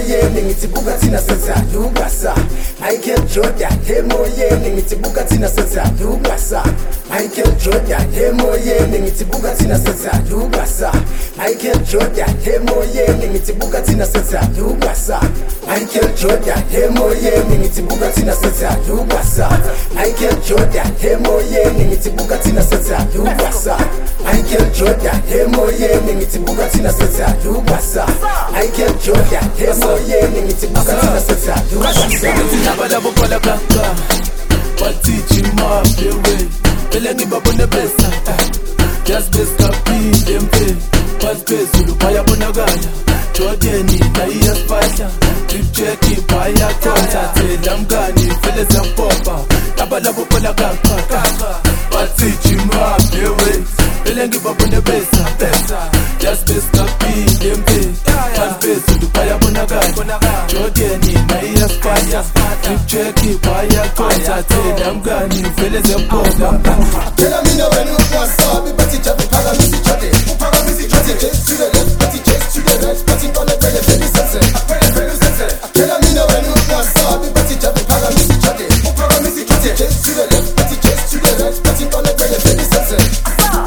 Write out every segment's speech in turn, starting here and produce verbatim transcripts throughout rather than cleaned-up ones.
emoyeni ngithi buka thina senzani ungasa Michael Jordan emoyeni ngithi buka thina senzani ungasa Michael Jordan emoyeni ngithi buka thina senzani ungasa Michael Jordan emoyeni ngithi buka thina senzani ungasa Michael Jordan emoyeni ngithi buka thina senzani ungasa Michael Jordan emoyeni ngithi buka thina senzani ungasa Michael Jordan emoyeni ngithi buka thina senzani ungasa Michael Jordan emoyeni ngithi buka thina senzani ungasa Laba labo bhala kaka Batichi mapewe Bele ngibabone besa Just best kapile mpe Pasipezulu bayabonakala Jordani na iyasipahla Drip checki bayakhonza Thela mngani vele ziyapopa Laba labo bhala kaka Batichi mapewe Bele ngibabone besa Just best kapile mpe Pasipezulu bayabonakala Jordani na iyasipahla Drip checki bayakhonza Thela mngani vele ziyapopa Tell me now when you want to but it just para me si chate para me si chate just to the left but it just to the right but it on the belly belly sense belly belly sense Tell me now when you want to but it just para me si chate para me si chate just to the left but it just to the right but it on the belly belly sense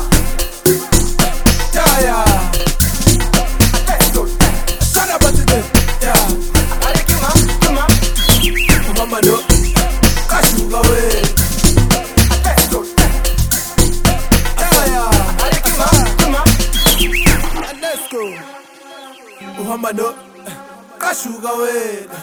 Yeah yeah Let's go Shut up today Yeah Are kima kima Mama no Kashuga we Uhamba no kashuka wena